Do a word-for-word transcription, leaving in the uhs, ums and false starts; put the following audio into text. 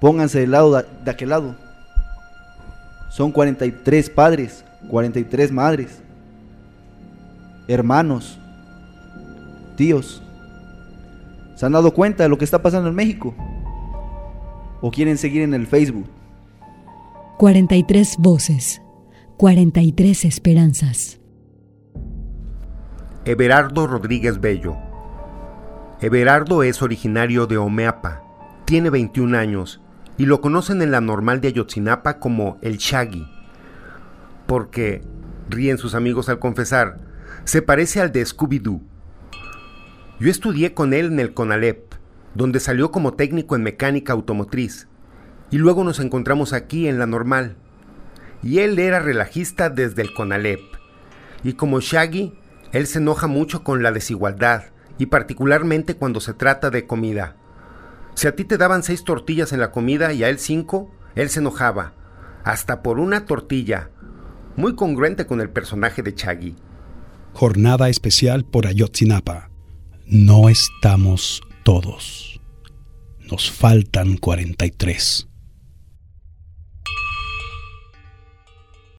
Pónganse del lado de, de aquel lado. Son cuarenta y tres padres, cuarenta y tres madres, hermanos, tíos. ¿Se han dado cuenta de lo que está pasando en México? ¿O quieren seguir en el Facebook? cuarenta y tres voces, cuarenta y tres esperanzas. Everardo Rodríguez Bello. Everardo es originario de Omeapa, tiene veintiún años y lo conocen en la normal de Ayotzinapa como el Shaggy, porque, ríen sus amigos al confesar, se parece al de Scooby-Doo. Yo estudié con él en el CONALEP, donde salió como técnico en mecánica automotriz, y luego nos encontramos aquí en la normal. Y él era relajista desde el CONALEP, y como Shaggy, él se enoja mucho con la desigualdad, y particularmente cuando se trata de comida. Si a ti te daban seis tortillas en la comida y a él cinco, él se enojaba, hasta por una tortilla, muy congruente con el personaje de Shaggy. Jornada especial por Ayotzinapa. No estamos todos. Nos faltan cuarenta y tres.